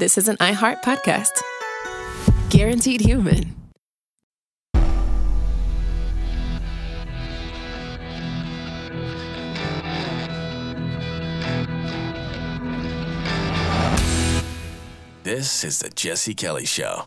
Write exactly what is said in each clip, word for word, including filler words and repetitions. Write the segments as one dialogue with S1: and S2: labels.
S1: this is an iHeart podcast. Guaranteed Human.
S2: This is the Jesse Kelly Show.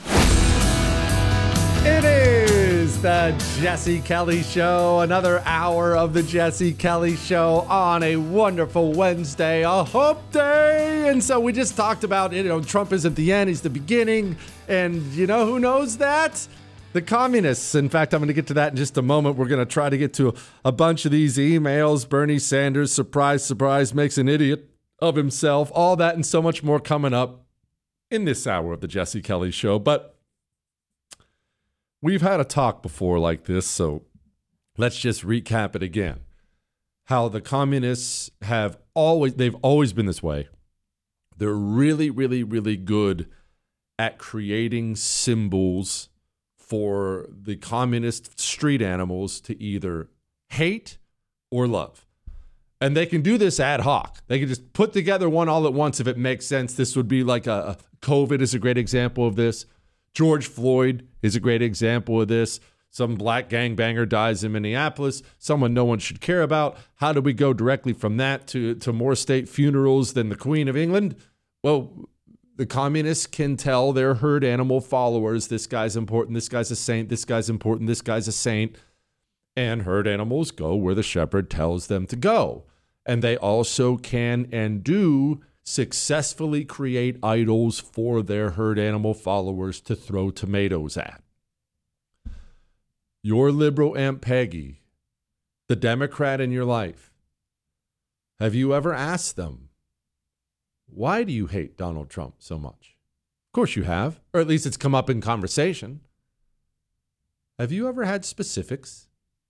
S3: It is the Jesse Kelly Show. Another hour of the Jesse Kelly Show on a wonderful Wednesday, a hump day. And so we just talked about, you know, Trump isn't the end, he's the beginning. And you know who knows that? The communists. In fact, I'm going to get to that in just a moment. We're going to try to get to a bunch of these emails. Bernie Sanders, surprise, surprise, makes an idiot of himself. All that and so much more coming up in this hour of the Jesse Kelly Show. But we've had a talk before like this, so let's just recap it again. How the communists have always, they've always been this way. They're really, really, really good at creating symbols for the communist street animals to either hate or love. And they can do this ad hoc. They can just put together one all at once if it makes sense. This would be like a, a COVID is a great example of this. George Floyd is a great example of this. Some black gangbanger dies in Minneapolis, someone no one should care about. How do we go directly from that to, to more state funerals than the Queen of England? Well, the communists can tell their herd animal followers, this guy's important, this guy's a saint, this guy's important, this guy's a saint. And herd animals go where the shepherd tells them to go. And they also can and do successfully create idols for their herd animal followers to throw tomatoes at. Your liberal Aunt Peggy, the Democrat in your life, have you ever asked them, why do you hate Donald Trump so much? Of course you have, or at least it's come up in conversation. Have you ever had specifics?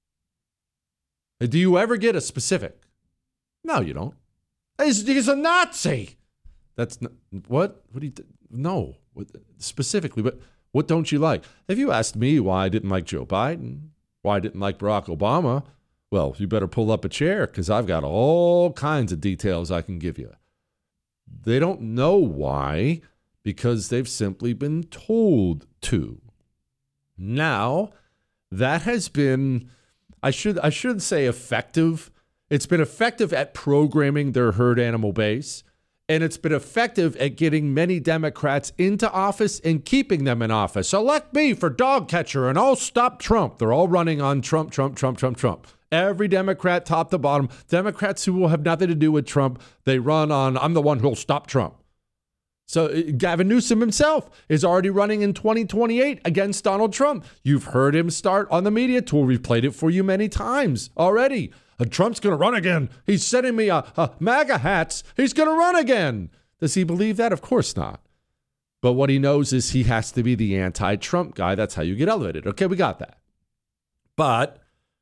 S3: Do you ever get a specific? No, you don't. He's, he's a Nazi. That's not, what? What do you? No, what, specifically. But what don't you like? Have you asked me why I didn't like Joe Biden? Why I didn't like Barack Obama? Well, you better pull up a chair because I've got all kinds of details I can give you. They don't know why because they've simply been told to. Now, that has been, I should I should say effective. It's been effective at programming their herd animal base, and it's been effective at getting many Democrats into office and keeping them in office. Elect me for dog catcher, and I'll stop Trump. They're all running on Trump, Trump, Trump, Trump, Trump. Every Democrat, top to bottom, Democrats who will have nothing to do with Trump, they run on, I'm the one who'll stop Trump. So Gavin Newsom himself is already running in twenty twenty-eight against Donald Trump. You've heard him start on the media tour. We've played it for you many times already. Uh, Trump's going to run again. He's sending me a, a MAGA hats. He's going to run again. Does he believe that? Of course not. But what he knows is he has to be the anti-Trump guy. That's how you get elevated. Okay, we got that. But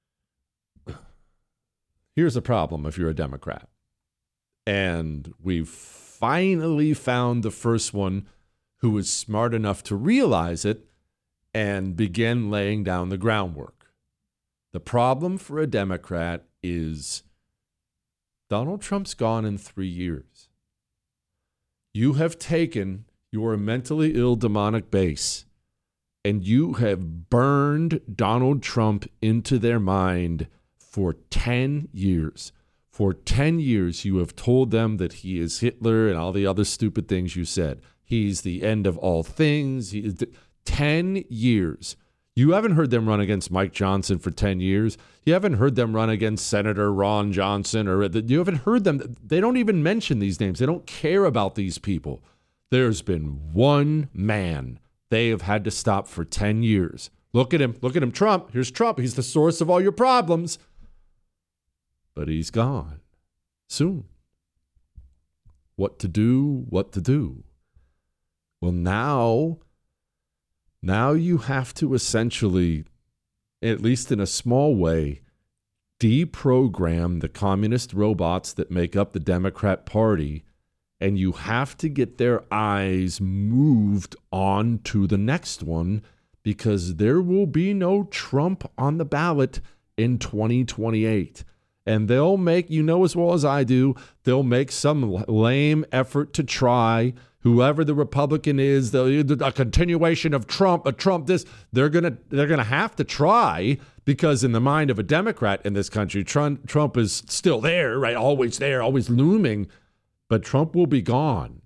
S3: here's a problem if you're a Democrat. And we've finally found the first one who was smart enough to realize it and begin laying down the groundwork. The problem for a Democrat is Donald Trump's gone in three years. You have taken your mentally ill demonic base and you have burned Donald Trump into their mind for ten years. For ten years, you have told them that he is Hitler and all the other stupid things you said. He's the end of all things. He is the, ten years. You haven't heard them run against Mike Johnson for ten years. You haven't heard them run against Senator Ron Johnson. Or you haven't heard them. They don't even mention these names. They don't care about these people. There's been one man they have had to stop for ten years. Look at him. Look at him. Trump. Here's Trump. He's the source of all your problems. But he's gone soon. What to do? What to do? Well, now... Now you have to essentially, at least in a small way, deprogram the communist robots that make up the Democrat Party, and you have to get their eyes moved on to the next one because there will be no Trump on the ballot in twenty twenty-eight. And they'll make, you know as well as I do, they'll make some lame effort to try whoever the Republican is, the, a continuation of Trump, a Trump this, they're gonna they're gonna have to try, because in the mind of a Democrat in this country, Trump, Trump is still there, right? Always there, always looming, but Trump will be gone.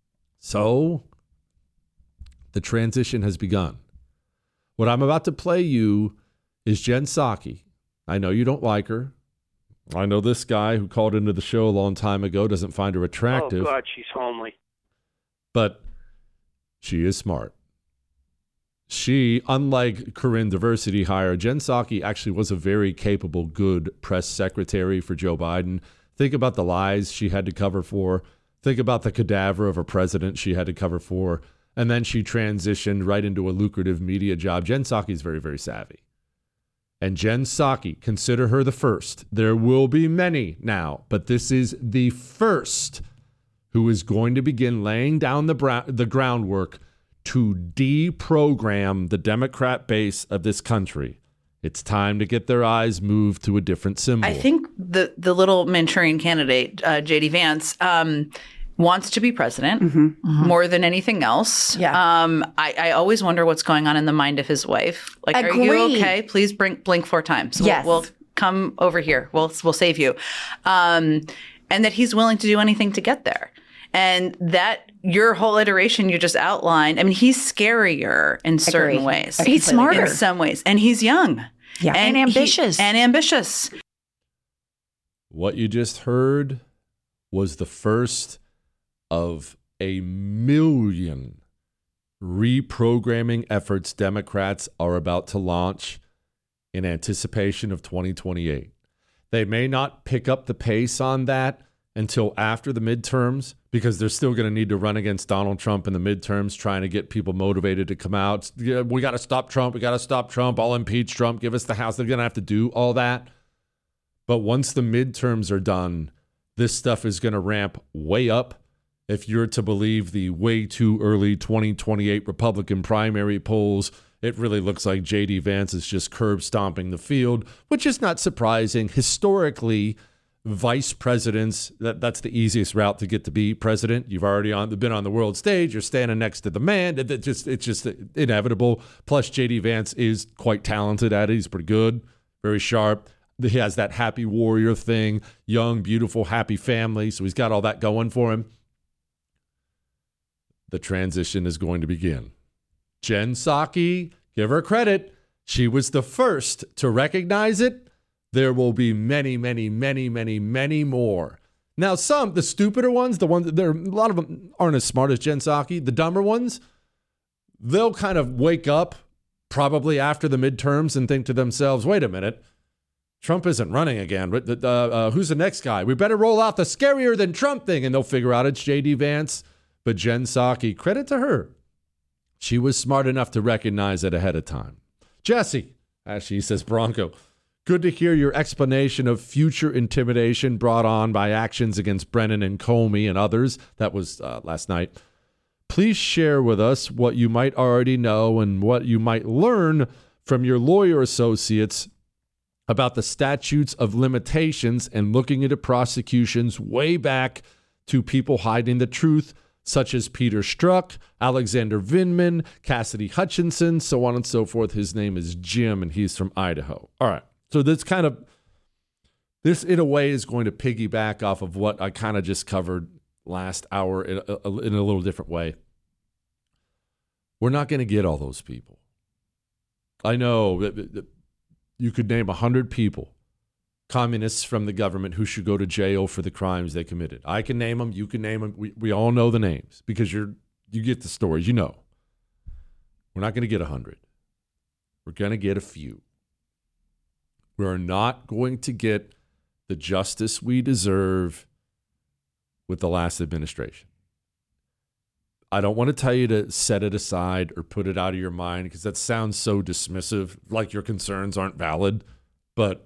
S3: So the transition has begun. What I'm about to play you is Jen Psaki. I know you don't like her. I know this guy who called into the show a long time ago doesn't find her attractive.
S4: Oh, God, she's homely.
S3: But she is smart. She, unlike Corinne Diversity hire, Jen Psaki actually was a very capable, good press secretary for Joe Biden. Think about the lies she had to cover for. Think about the cadaver of a president she had to cover for. And then she transitioned right into a lucrative media job. Jen Psaki is very, very savvy. And Jen Psaki, consider her the first. There will be many now, but this is the first who is going to begin laying down the, bra- the groundwork to deprogram the Democrat base of this country. It's time to get their eyes moved to a different symbol.
S5: I think the, the little Manchurian candidate, uh, J D Vance, um, wants to be president mm-hmm. Mm-hmm. more than anything else.
S6: Yeah.
S5: Um, I, I always wonder what's going on in the mind of his wife. Like,
S6: Agreed.
S5: Are you okay? Please blink, blink four times.
S6: Yes.
S5: We'll, we'll come over here. We'll we'll save you. Um, and that he's willing to do anything to get there. And that your whole iteration you just outlined, I mean, he's scarier in certain
S6: Agreed.
S5: ways.
S6: He's smarter.
S5: In some ways. And he's young.
S6: Yeah. And,
S5: and
S6: ambitious.
S5: He, and ambitious.
S3: What you just heard was the first of a million reprogramming efforts Democrats are about to launch in anticipation of twenty twenty-eight. They may not pick up the pace on that until after the midterms, because they're still going to need to run against Donald Trump in the midterms, trying to get people motivated to come out. Yeah, we got to stop Trump. We got to stop Trump. I'll impeach Trump. Give us the House. They're going to have to do all that. But once the midterms are done, this stuff is going to ramp way up. If you're to believe the way too early twenty twenty-eight Republican primary polls, it really looks like J D Vance is just curb stomping the field, which is not surprising. Historically, vice presidents, that, that's the easiest route to get to be president. You've already on, been on the world stage. You're standing next to the man. It, it just, it's just inevitable. Plus, J D Vance is quite talented at it. He's pretty good, very sharp. He has that happy warrior thing, young, beautiful, happy family. So he's got all that going for him. The transition is going to begin. Jen Psaki, give her credit. She was the first to recognize it. There will be many, many, many, many, many more. Now, some, the stupider ones, the ones, there, a lot of them aren't as smart as Jen Psaki. The dumber ones, they'll kind of wake up probably after the midterms and think to themselves, wait a minute, Trump isn't running again. But uh, uh, who's the next guy? We better roll out the scarier than Trump thing. And they'll figure out it's J D Vance. But Jen Psaki, credit to her. She was smart enough to recognize it ahead of time. Jesse, as she says, Bronco, good to hear your explanation of future intimidation brought on by actions against Brennan and Comey and others. That was uh, last night. Please share with us what you might already know and what you might learn from your lawyer associates about the statutes of limitations and looking into prosecutions way back to people hiding the truth, such as Peter Strzok, Alexander Vindman, Cassidy Hutchinson, so on and so forth. His name is Jim, and he's from Idaho. All right. So this kind of, this in a way is going to piggyback off of what I kind of just covered last hour in a, in a little different way. We're not going to get all those people. I know that, that you could name one hundred people, communists from the government, who should go to jail for the crimes they committed. I can name them. You can name them. We, we all know the names because you're you get the stories. You know. We're not going to get one hundred. We're going to get a few. We are not going to get the justice we deserve with the last administration. I don't want to tell you to set it aside or put it out of your mind because that sounds so dismissive, like your concerns aren't valid, but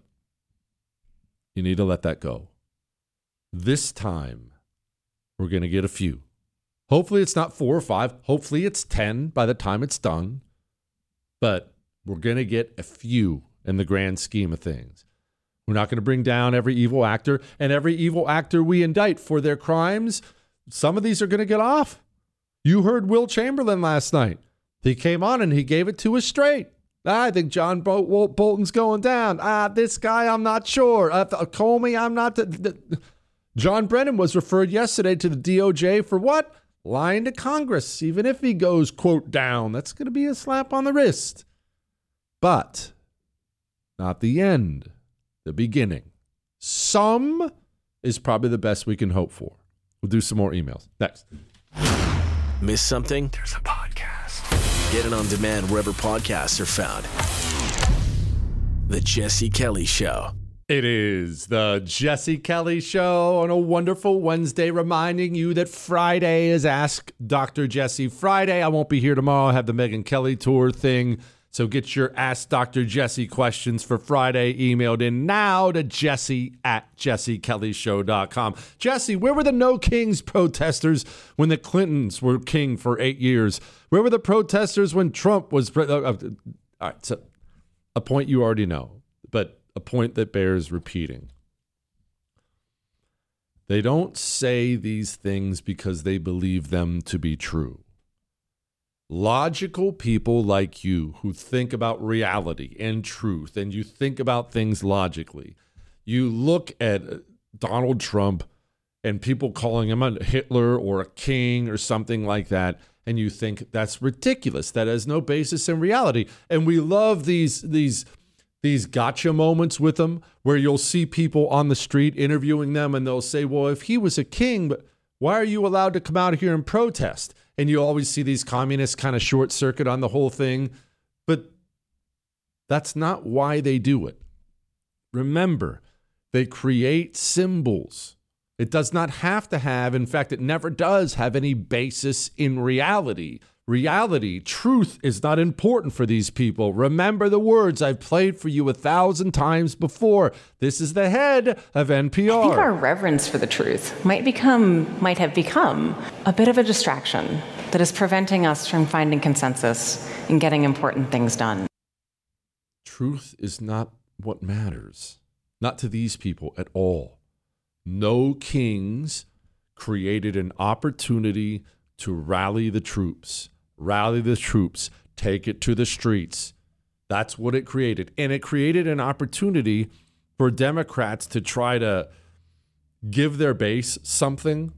S3: you need to let that go. This time, we're going to get a few. Hopefully it's not four or five. Hopefully it's ten by the time it's done. But we're going to get a few in the grand scheme of things. We're not going to bring down every evil actor. And every evil actor we indict for their crimes, some of these are going to get off. You heard Will Chamberlain last night. He came on and he gave it to us straight. I think John Bol- Bolton's going down. Ah, this guy, I'm not sure. Uh, Comey, I'm not. The, the. John Brennan was referred yesterday to the D O J for what? Lying to Congress. Even if he goes, quote, down, that's going to be a slap on the wrist. But not the end, the beginning. Some is probably the best we can hope for. We'll do some more emails. Next.
S2: Miss something?
S4: There's a podcast.
S2: Get it on demand wherever podcasts are found. The Jesse Kelly Show.
S3: It is the Jesse Kelly Show on a wonderful Wednesday, reminding you that Friday is Ask Doctor Jesse Friday. I won't be here tomorrow. I have the Megyn Kelly tour thing. So get your Ask Doctor Jesse questions for Friday emailed in now to Jesse at jesse kelly show dot com. Jesse, where were the No Kings protesters when the Clintons were king for eight years? Where were the protesters when Trump was... Pre- uh, uh, all right, so a point you already know, but a point that bears repeating. They don't say these things because they believe them to be true. Logical people like you who think about reality and truth, and you think about things logically. You look at Donald Trump and people calling him a Hitler or a king or something like that, and you think that's ridiculous. That has no basis in reality. And we love these these these gotcha moments with them where you'll see people on the street interviewing them and they'll say, well, if he was a king, but why are you allowed to come out here and protest? And you always see these communists kind of short circuit on the whole thing. But that's not why they do it. Remember, they create symbols. It does not have to have, in fact, it never does have any basis in reality. Reality, truth is not important for these people. Remember the words I've played for you a thousand times before. This is the head of N P R.
S6: I think our reverence for the truth might become, might have become a bit of a distraction that is preventing us from finding consensus and getting important things done.
S3: Truth is not what matters. Not to these people at all. No kings created an opportunity to rally the troops. Rally the troops. Take it to the streets. That's what it created. And it created an opportunity for Democrats to try to give their base something.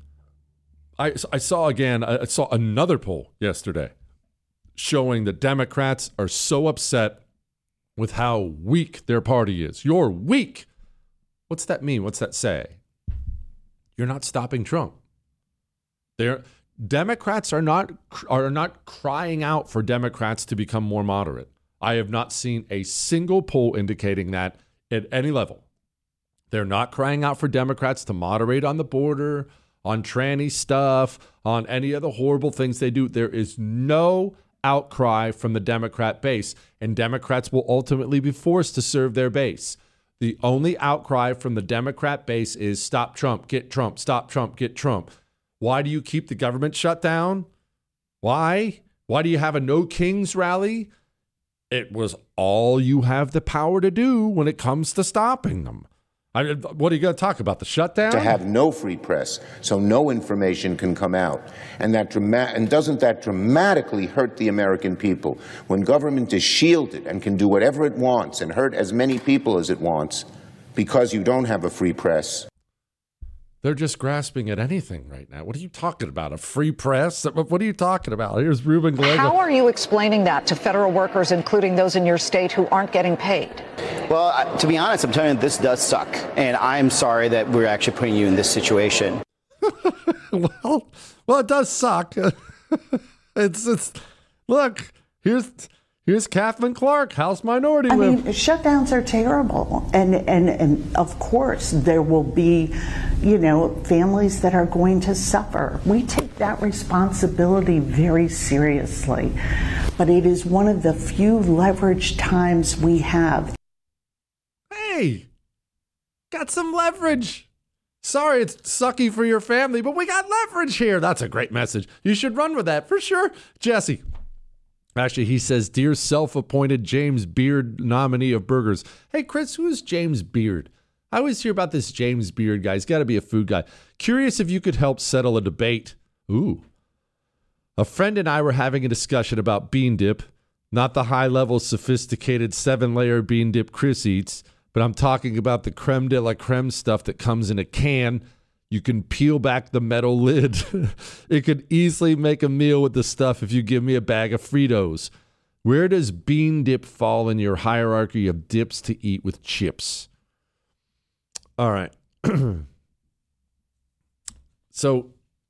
S3: I, I saw again, I saw another poll yesterday showing that Democrats are so upset with how weak their party is. You're weak. What's that mean? What's that say? You're not stopping Trump. They're Democrats are not are not crying out for Democrats to become more moderate. I have not seen a single poll indicating that at any level. They're not crying out for Democrats to moderate on the border, on tranny stuff, on any of the horrible things they do. There is no outcry from the Democrat base, and Democrats will ultimately be forced to serve their base. The only outcry from the Democrat base is stop Trump, get Trump, stop Trump, get Trump. Why do you keep the government shut down? Why? Why do you have a No Kings rally? It was all you have the power to do when it comes to stopping them. I, what are you going to talk about? The shutdown?
S7: To have no free press, so no information can come out. And that drama- and doesn't that dramatically hurt the American people? When government is shielded and can do whatever it wants and hurt as many people as it wants because you don't have a free press.
S3: They're just grasping at anything right now. What are you talking about? A free press? What are you talking about? Here's Ruben Gallego.
S8: How are you explaining that to federal workers, including those in your state who aren't getting paid?
S9: Well, to be honest, I'm telling you, this does suck. And I'm sorry that we're actually putting you in this situation.
S3: well, well, it does suck. it's, it's, look, here's... Here's Kathleen Clark, House Minority
S10: I
S3: Whip.
S10: mean, shutdowns are terrible. And, and, and of course, there will be, you know, families that are going to suffer. We take that responsibility very seriously. But it is one of the few leveraged times we have.
S3: Hey, got some leverage. Sorry, it's sucky for your family, but we got leverage here. That's a great message. You should run with that for sure. Jesse. Actually, he says, dear self-appointed James Beard nominee of burgers. Hey, Chris, who is James Beard? I always hear about this James Beard guy. He's got to be a food guy. Curious if you could help settle a debate. Ooh. A friend and I were having a discussion about bean dip, not the high-level, sophisticated seven-layer bean dip Chris eats, but I'm talking about the creme de la creme stuff that comes in a can. You can peel back the metal lid. It could easily make a meal with the stuff if you give me a bag of Fritos. Where does bean dip fall in your hierarchy of dips to eat with chips? All right. So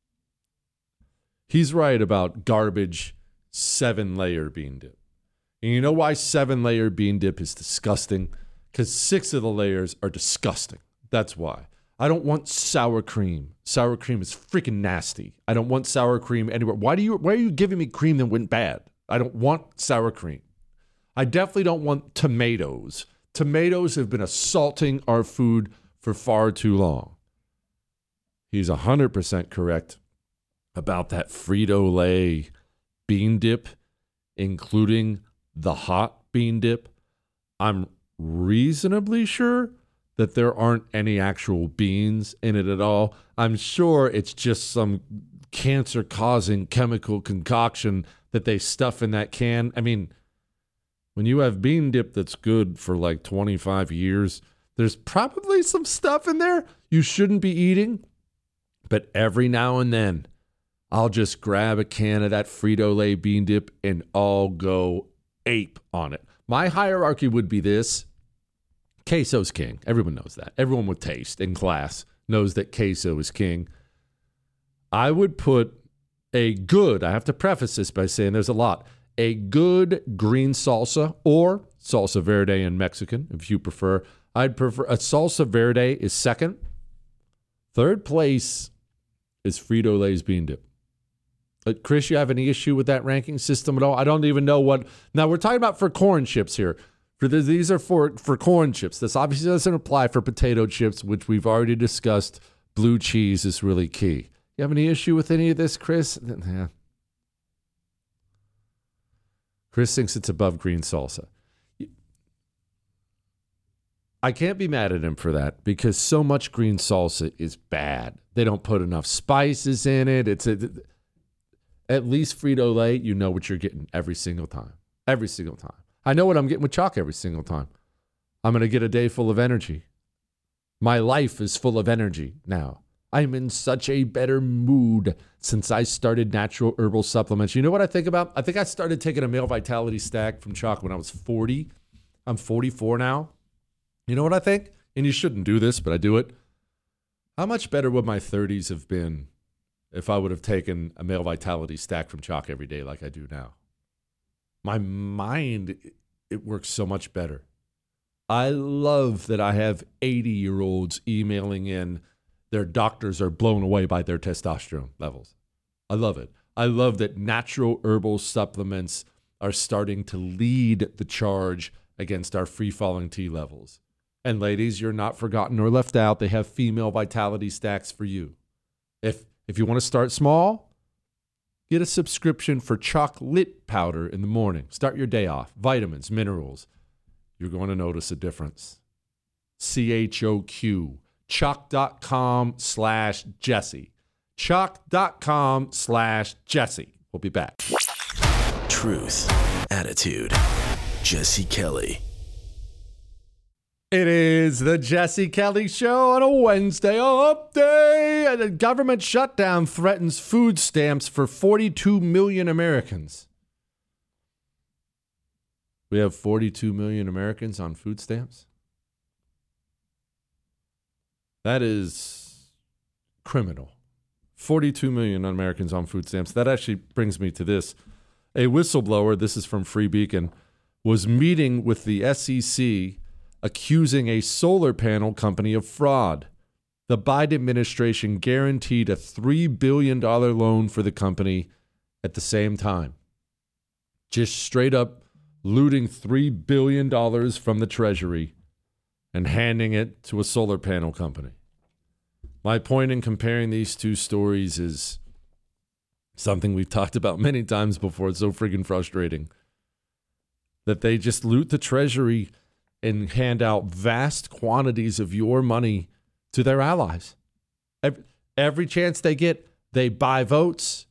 S3: he's right about garbage seven-layer bean dip. And you know why seven-layer bean dip is disgusting? Because six of the layers are disgusting. That's why. I don't want sour cream. Sour cream is freaking nasty. I don't want sour cream anywhere. Why do you? Why are you giving me cream that went bad? I don't want sour cream. I definitely don't want tomatoes. Tomatoes have been assaulting our food for far too long. He's one hundred percent correct about that Frito-Lay bean dip, including the hot bean dip. I'm reasonably sure that there aren't any actual beans in it at all. I'm sure it's just some cancer-causing chemical concoction that they stuff in that can. I mean, when you have bean dip that's good for like twenty-five years, there's probably some stuff in there you shouldn't be eating. But every now and then, I'll just grab a can of that Frito-Lay bean dip and I'll go ape on it. My hierarchy would be this. Queso's king. Everyone knows that. Everyone with taste in class knows that queso is king. I would put a good, I have to preface this by saying there's a lot, a good green salsa or salsa verde in Mexican, if you prefer. I'd prefer, a salsa verde is second. Third place is Frito-Lay's bean dip. But Chris, you have any issue with that ranking system at all? I don't even know what, now we're talking about for corn chips here. For the, these are for, for corn chips. This obviously doesn't apply for potato chips, which we've already discussed. Blue cheese is really key. You have any issue with any of this, Chris? Yeah. Chris thinks it's above green salsa. I can't be mad at him for that because so much green salsa is bad. They don't put enough spices in it. It's a, at least Frito-Lay, you know what you're getting every single time. Every single time. I know what I'm getting with chalk every single time. I'm going to get a day full of energy. My life is full of energy now. I'm in such a better mood since I started natural herbal supplements. You know what I think about? I think I started taking a male vitality stack from chalk when I was forty. I'm forty-four now. You know what I think? And you shouldn't do this, but I do it. How much better would my thirties have been if I would have taken a male vitality stack from chalk every day like I do now? My mind, it works so much better. I love that I have eighty-year-olds emailing in. Their doctors are blown away by their testosterone levels. I love it. I love that natural herbal supplements are starting to lead the charge against our free-falling T levels. And ladies, you're not forgotten or left out. They have female vitality stacks for you. If if you want to start small, get a subscription for chocolate powder in the morning. Start your day off. Vitamins, minerals. You're going to notice a difference. C H O Q. Choq.com slash Jesse. Choq.com slash Jesse. We'll be back.
S2: Truth, attitude, Jesse Kelly.
S3: It is the Jesse Kelly Show on a Wednesday update. The government shutdown threatens food stamps for forty-two million Americans. We have forty-two million Americans on food stamps. That is criminal. forty-two million Americans on food stamps. That actually brings me to this. A whistleblower, this is from Free Beacon, was meeting with the S E C accusing a solar panel company of fraud. The Biden administration guaranteed a three billion dollars loan for the company at the same time. Just straight up looting three billion dollars from the Treasury and handing it to a solar panel company. My point in comparing these two stories is something we've talked about many times before. It's so freaking frustrating that they just loot the Treasury and hand out vast quantities of your money to their allies. Every, every chance they get, they buy votes,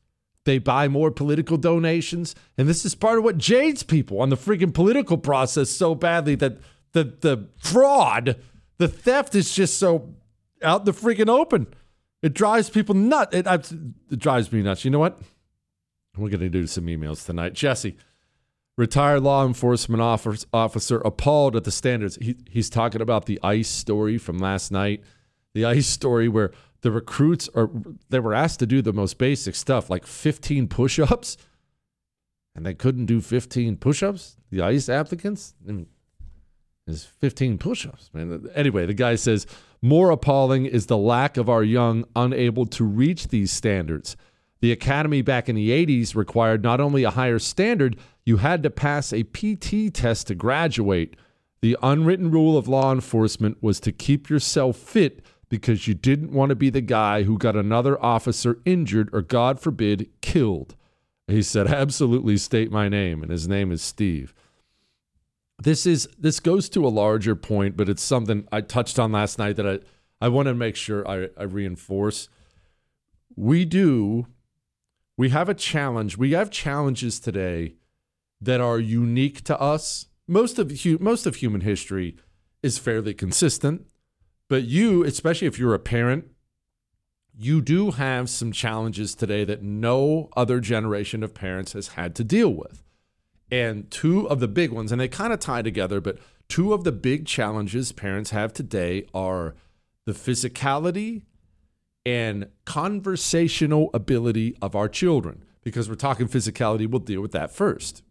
S3: They buy more political donations. And this is part of what jades people on the freaking political process so badly, that the, the fraud, the theft is just so out in the freaking open. It drives people nuts. It, it drives me nuts. You know what? We're going to do some emails tonight. Jesse, retired law enforcement officer, appalled at the standards. He, he's talking about the ICE story from last night. The ICE story where the recruits are, they were asked to do the most basic stuff, like fifteen push-ups, and they couldn't do fifteen push-ups. The ICE applicants, I mean, is fifteen push-ups, man. Anyway, the guy says, more appalling is the lack of our young unable to reach these standards. The academy back in the eighties required not only a higher standard, you had to pass a P T test to graduate. The unwritten rule of law enforcement was to keep yourself fit because you didn't want to be the guy who got another officer injured or, God forbid, killed. He said, absolutely state my name, and his name is Steve. This is this goes to a larger point, but it's something I touched on last night that I, I want to make sure I, I reinforce. We do, we have a challenge. We have challenges today that are unique to us. Most of most of human history is fairly consistent. But you, especially if you're a parent, you do have some challenges today that no other generation of parents has had to deal with. And two of the big ones, and they kind of tie together, but two of the big challenges parents have today are the physicality and conversational ability of our children. Because we're talking physicality, we'll deal with that first.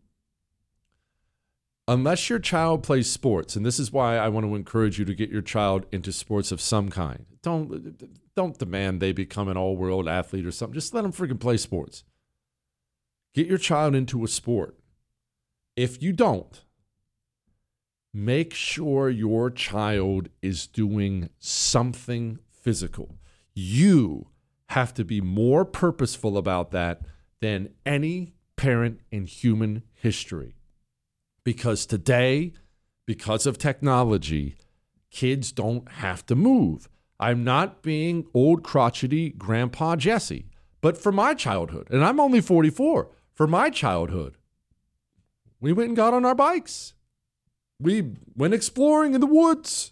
S3: Unless your child plays sports, and this is why I want to encourage you to get your child into sports of some kind. Don't don't demand they become an all-world athlete or something. Just let them freaking play sports. Get your child into a sport. If you don't, make sure your child is doing something physical. You have to be more purposeful about that than any parent in human history. Because today, because of technology, kids don't have to move. I'm not being old crotchety Grandpa Jesse, but for my childhood, and I'm only forty-four, for my childhood, we went and got on our bikes. We went exploring in the woods.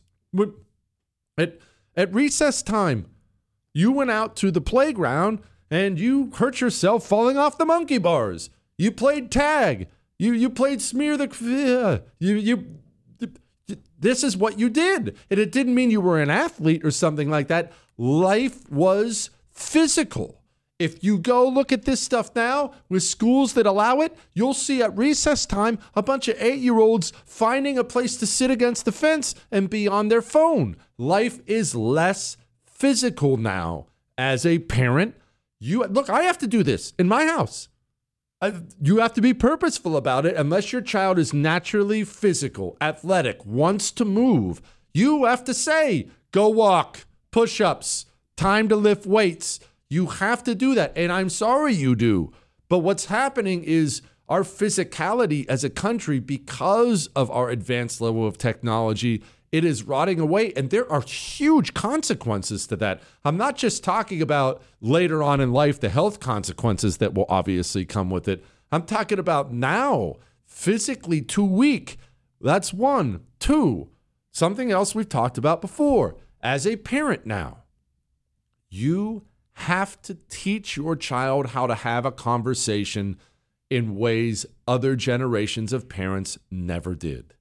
S3: At, at recess time, you went out to the playground and you hurt yourself falling off the monkey bars. You played tag. You you played smear the, uh, you, you, this is what you did. And it didn't mean you were an athlete or something like that. Life was physical. If you go look at this stuff now with schools that allow it, you'll see at recess time a bunch of eight-year-olds finding a place to sit against the fence and be on their phone. Life is less physical now. As a parent, you look, I have to do this in my house. I, you have to be purposeful about it. Unless your child is naturally physical, athletic, wants to move, you have to say, go walk, push-ups, time to lift weights. You have to do that. And I'm sorry you do. But what's happening is our physicality as a country, because of our advanced level of technology, it is rotting away. And there are huge consequences to that. I'm not just talking about later on in life, the health consequences that will obviously come with it. I'm talking about now, physically too weak. That's one. Two, something else we've talked about before. As a parent now, you have to teach your child how to have a conversation in ways other generations of parents never did.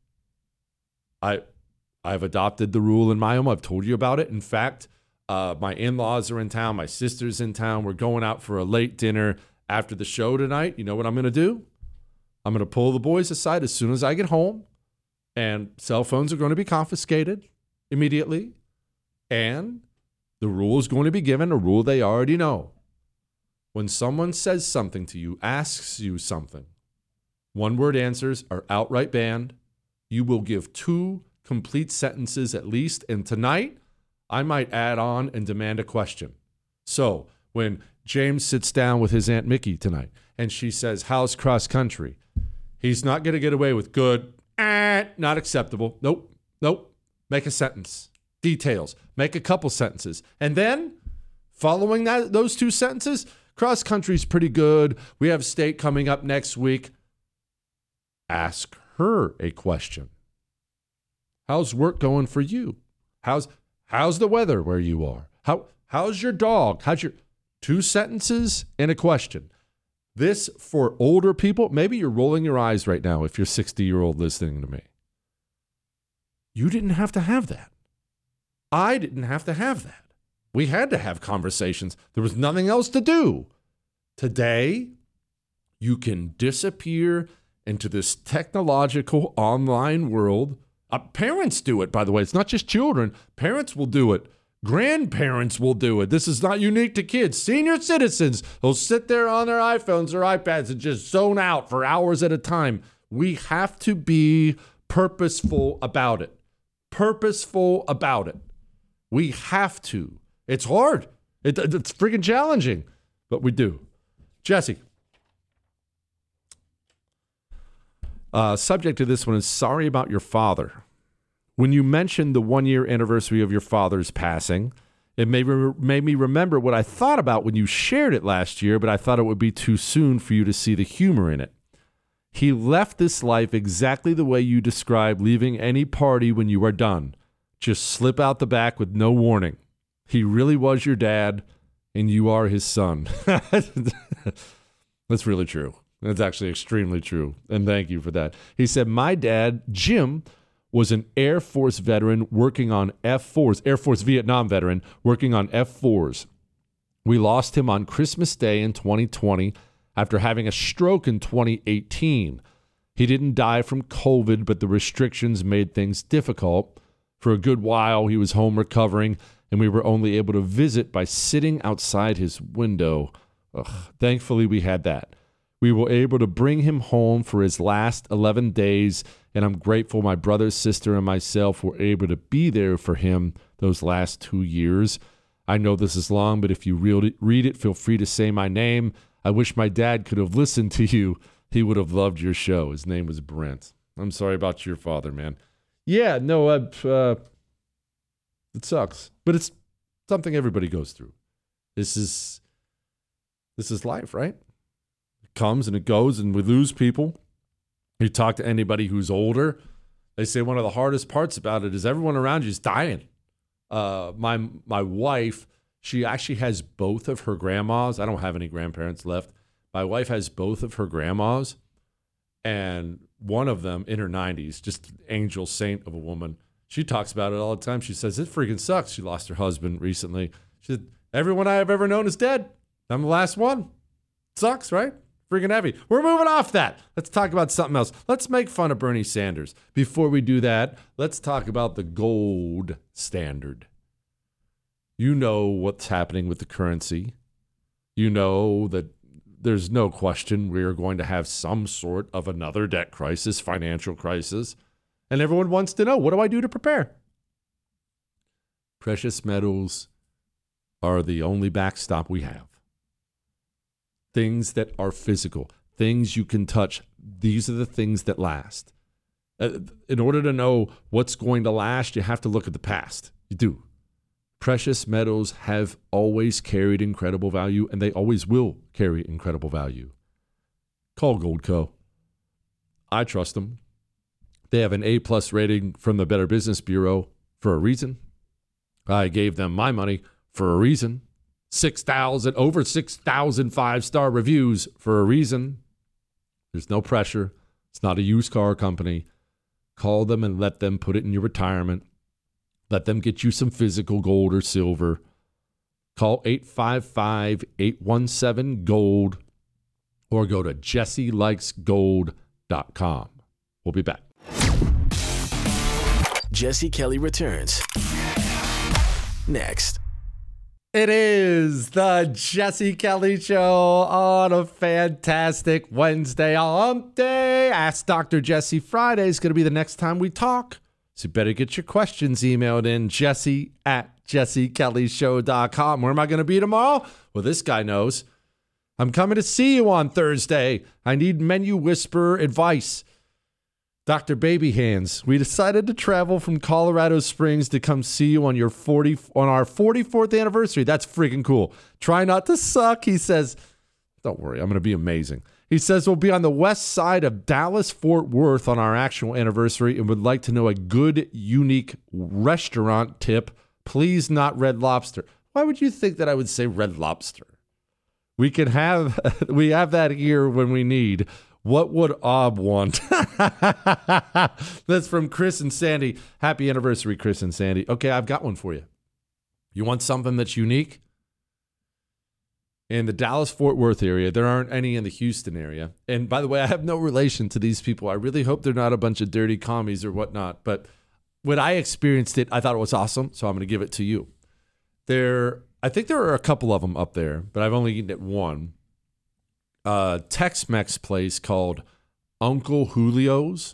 S3: I, I've adopted the rule in my home. I've told you about it. In fact, uh, my in-laws are in town. My sister's in town. We're going out for a late dinner after the show tonight. You know what I'm going to do? I'm going to pull the boys aside as soon as I get home, and cell phones are going to be confiscated immediately. And the rule is going to be given, a rule they already know. When someone says something to you, asks you something, one-word answers are outright banned. You will give two complete sentences at least. And tonight, I might add on and demand a question. So when James sits down with his Aunt Mickey tonight and she says, how's cross country? He's not going to get away with good, eh, not acceptable. Nope, nope. Make a sentence. Details. Make a couple sentences. And then, following that, those two sentences, Cross country's pretty good. We have state coming up next week. Ask her a question. How's work going for you? How's how's the weather where you are? How how's your dog? How's your two sentences and a question? This for older people, maybe you're rolling your eyes right now if you're sixty-year-old listening to me. You didn't have to have that. I didn't have to have that. We had to have conversations. There was nothing else to do. Today, you can disappear into this technological online world. Uh, parents do it, by the way. It's not just children. Parents will do it. Grandparents will do it. This is not unique to kids. Senior citizens will sit there on their iPhones or iPads and just zone out for hours at a time. We have to be purposeful about it. Purposeful about it. We have to. It's hard. It, it's freaking challenging, but we do. Jesse. Uh, subject to this one is sorry about your father. When you mentioned the one-year anniversary of your father's passing, it made, re- made me remember what I thought about when you shared it last year, but I thought it would be too soon for you to see the humor in it. He left this life exactly the way you described leaving any party when you are done. Just slip out the back with no warning. He really was your dad, and you are his son. That's really true. That's actually extremely true, and thank you for that. He said, my dad, Jim, was an Air Force veteran working on F fours, Air Force Vietnam veteran working on F fours. We lost him on Christmas Day in twenty twenty after having a stroke in twenty eighteen. He didn't die from COVID, but the restrictions made things difficult. For a good while, he was home recovering, and we were only able to visit by sitting outside his window. Ugh. Thankfully, we had that. We were able to bring him home for his last eleven days, and I'm grateful my brother, sister, and myself were able to be there for him those last two years. I know this is long, but if you read it, feel free to say my name. I wish my dad could have listened to you. He would have loved your show. His name was Brent. I'm sorry about your father, man. Yeah, no, uh, uh, it sucks, but it's something everybody goes through. This is this is life, right? It comes and it goes, and we lose people. You talk to anybody who's older, they say one of the hardest parts about it is everyone around you is dying. Uh, my my wife, she actually has both of her grandmas. I don't have any grandparents left. My wife has both of her grandmas, and one of them in her nineties, just angel saint of a woman. She talks about it all the time. She says, it freaking sucks. She lost her husband recently. She said, everyone I have ever known is dead. I'm the last one. It sucks, right? Freaking heavy. We're moving off that. Let's talk about something else. Let's make fun of Bernie Sanders. Before we do that, let's talk about the gold standard. You know what's happening with the currency. You know that there's no question we are going to have some sort of another debt crisis, financial crisis. And everyone wants to know, what do I do to prepare? Precious metals are the only backstop we have. Things that are physical, things you can touch. These are the things that last. Uh, in order to know what's going to last, you have to look at the past. You do. Precious metals have always carried incredible value, and they always will carry incredible value. Call Goldco. I trust them. They have an A-plus rating from the Better Business Bureau for a reason. I gave them my money for a reason. six thousand, over six thousand five-star reviews for a reason. There's no pressure. It's not a used car company. Call them and let them put it in your retirement. Let them get you some physical gold or silver. Call eight five five, eight one seven, GOLD or go to jesse likes gold dot com. We'll be back.
S2: Jesse Kelly returns next.
S3: It is the Jesse Kelly Show on a fantastic Wednesday hump day. Ask Doctor Jesse Friday is going to be the next time we talk. So you better get your questions emailed in, jesse at jesse kelly show dot com. Where am I going to be tomorrow? Well, this guy knows. I'm coming to see you on Thursday. I need menu whisperer advice. Doctor Baby Hands, we decided to travel from Colorado Springs to come see you on your forty on our forty-fourth anniversary. That's freaking cool. Try not to suck, he says. Don't worry, I'm going to be amazing. He says we'll be on the west side of Dallas-Fort Worth on our actual anniversary and would like to know a good, unique restaurant tip. Please not Red Lobster. Why would you think that I would say Red Lobster? We can have, we have that here when we need. What would Ob want? That's from Chris and Sandy. Happy anniversary, Chris and Sandy. Okay, I've got one for you. You want something that's unique? In the Dallas-Fort Worth area, there aren't any in the Houston area. And by the way, I have no relation to these people. I really hope they're not a bunch of dirty commies or whatnot. But when I experienced it, I thought it was awesome, so I'm going to give it to you. There, I think there are a couple of them up there, but I've only eaten at one. A Tex-Mex place called Uncle Julio's.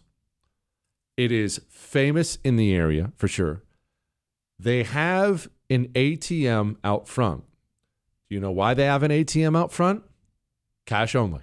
S3: It is famous in the area, for sure. They have an A T M out front. Do you know why they have an A T M out front? Cash only.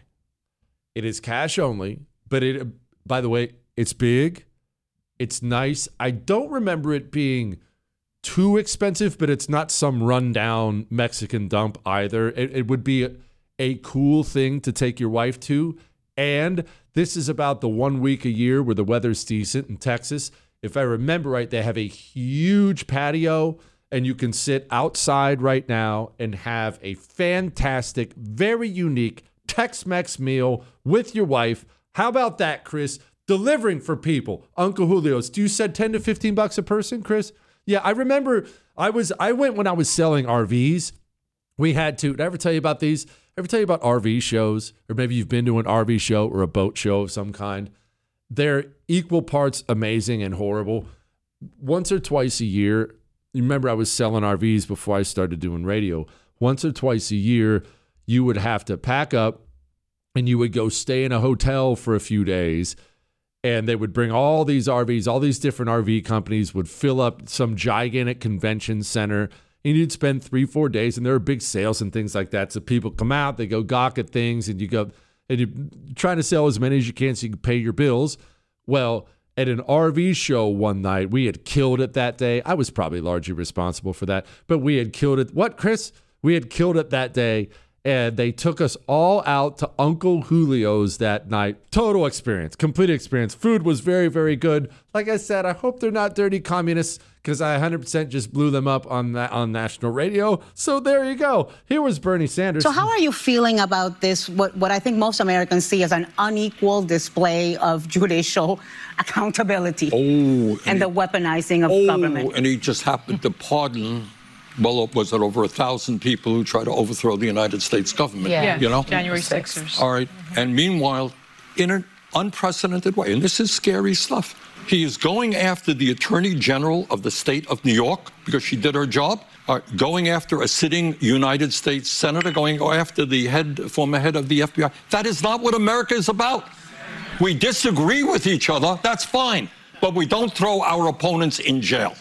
S3: It is cash only, but it, by the way, it's big. It's nice. I don't remember it being too expensive, but it's not some rundown Mexican dump either. It, it would be a, a cool thing to take your wife to. And this is about the one week a year where the weather's decent in Texas. If I remember right, they have a huge patio. And you can sit outside right now and have a fantastic, very unique Tex-Mex meal with your wife. How about that, Chris? Delivering for people. Uncle Julio's. Do you said ten to fifteen bucks a person, Chris? Yeah, I remember I was I went when I was selling R Vs. We had to. Did I ever tell you about these? Ever tell you about R V shows? Or maybe you've been to an R V show or a boat show of some kind. They're equal parts amazing and horrible. Once or twice a year, you remember I was selling R Vs before I started doing radio. Once or twice a year, you would have to pack up and you would go stay in a hotel for a few days. And they would bring all these R Vs, all these different R V companies would fill up some gigantic convention center. And you'd spend three, four days, and there are big sales and things like that. So people come out, they go gawk at things, and you go, and you're trying to sell as many as you can so you can pay your bills. Well, at an R V show one night, we had killed it that day. I was probably largely responsible for that, but we had killed it. What, Chris? We had killed it that day, and they took us all out to Uncle Julio's that night. Total experience, complete experience. Food was very, very good. Like I said, I hope they're not dirty communists because I one hundred percent just blew them up on that on national radio. So there you go. Here was Bernie Sanders.
S4: So how are you feeling about this, what, what I think most Americans see as an unequal display of judicial accountability
S11: oh,
S4: and,
S11: and
S4: the
S11: he,
S4: weaponizing of
S11: oh,
S4: government?
S11: And he just happened to pardon, well, was it over a thousand people who tried to overthrow the United States government?
S12: Yeah,
S11: you know?
S12: January sixers.
S11: All right. Mm-hmm. And meanwhile, in an unprecedented way, and this is scary stuff, he is going after the Attorney General of the state of New York because she did her job, uh, going after a sitting United States senator, going after the head, former head of the F B I. That is not what America is about. We disagree with each other, that's fine, but we don't throw our opponents in jail.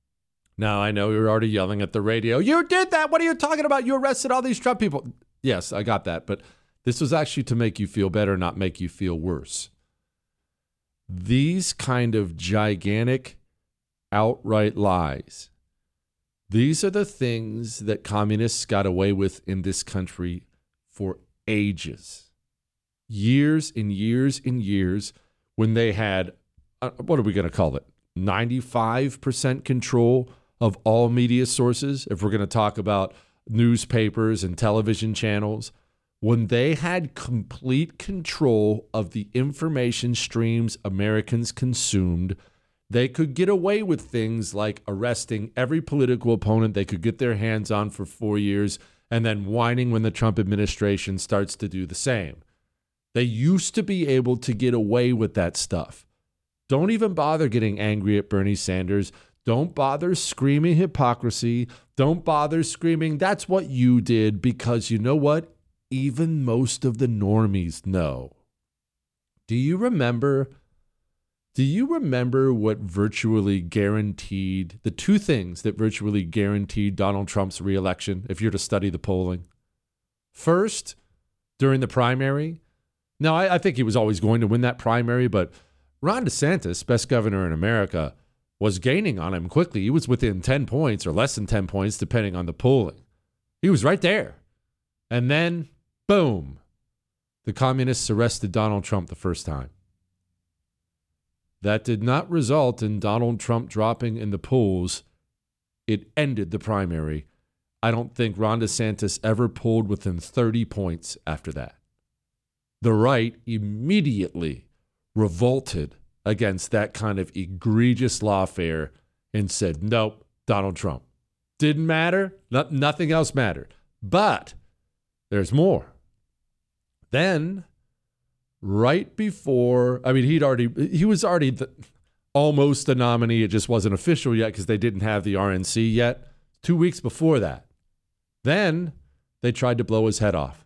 S3: Now, I know you're already yelling at the radio. You did that. What are you talking about? You arrested all these Trump people. Yes, I got that. But this was actually to make you feel better, not make you feel worse. These kind of gigantic outright lies, these are the things that communists got away with in this country for ages. Years and years and years when they had, uh, what are we going to call it? ninety-five percent control of all media sources, if we're going to talk about newspapers and television channels. When they had complete control of the information streams Americans consumed, they could get away with things like arresting every political opponent they could get their hands on for four years and then whining when the Trump administration starts to do the same. They used to be able to get away with that stuff. Don't even bother getting angry at Bernie Sanders. Don't bother screaming hypocrisy. Don't bother screaming, that's what you did, because you know what? Even most of the normies know. Do you remember, do you remember what virtually guaranteed, the two things that virtually guaranteed Donald Trump's reelection, if you're to study the polling? First, during the primary. Now, I, I think he was always going to win that primary, but Ron DeSantis, best governor in America, was gaining on him quickly. He was within ten points or less than ten points, depending on the polling. He was right there. And then, boom, the communists arrested Donald Trump the first time. That did not result in Donald Trump dropping in the polls. It ended the primary. I don't think Ron DeSantis ever pulled within thirty points after that. The right immediately revolted against that kind of egregious lawfare and said, nope, Donald Trump. Didn't matter. No, nothing else mattered. But there's more. Then, right before, I mean, he'd already, he was already the, almost a nominee. It just wasn't official yet because they didn't have the R N C yet. Two weeks before that. Then they tried to blow his head off.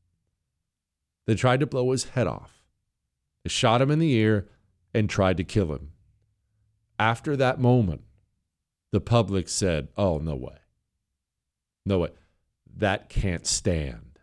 S3: They tried to blow his head off. They shot him in the ear and tried to kill him. After that moment, the public said, oh, no way. No way. That can't stand.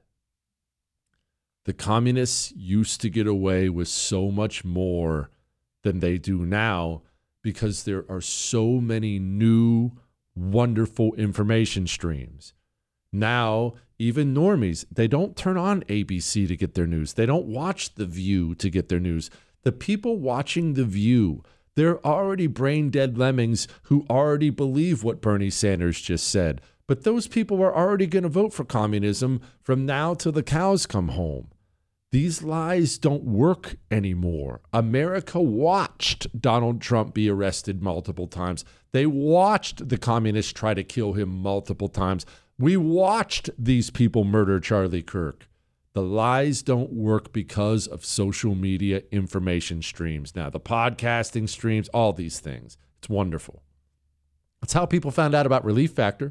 S3: The communists used to get away with so much more than they do now because there are so many new, wonderful information streams. Now, even normies, they don't turn on A B C to get their news. They don't watch The View to get their news. The people watching The View, they're already brain-dead lemmings who already believe what Bernie Sanders just said. But those people are already going to vote for communism from now till the cows come home. These lies don't work anymore. America watched Donald Trump be arrested multiple times. They watched the communists try to kill him multiple times. We watched these people murder Charlie Kirk. The lies don't work because of social media information streams. Now, the podcasting streams, all these things. It's wonderful. That's how people found out about Relief Factor.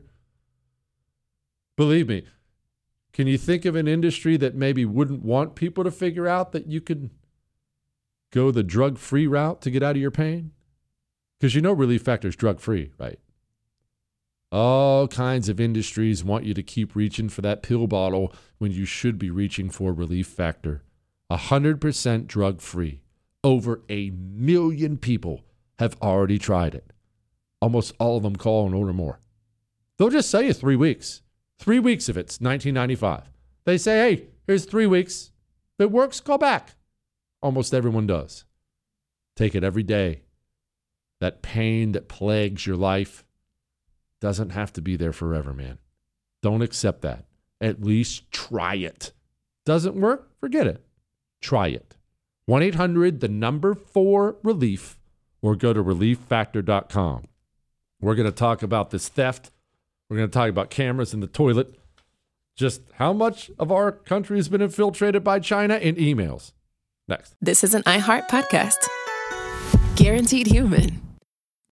S3: Believe me, can you think of an industry that maybe wouldn't want people to figure out that you can go the drug-free route to get out of your pain? Because you know Relief Factor is drug-free, right? All kinds of industries want you to keep reaching for that pill bottle when you should be reaching for Relief Factor. one hundred percent drug-free. Over a million people have already tried it. Almost all of them call and order more. They'll just say you three weeks. Three weeks of it's nineteen ninety-five. They say, hey, here's three weeks. If it works, call back. Almost everyone does. Take it every day. That pain that plagues your life doesn't have to be there forever, man. Don't accept that. At least try it. Doesn't work? Forget it. Try it. one eight hundred, the number four relief, or go to relief factor dot com. We're going to talk about this theft. We're going to talk about cameras in the toilet. Just how much of our country has been infiltrated by China in emails. Next.
S1: This is an iHeart podcast. Guaranteed Human.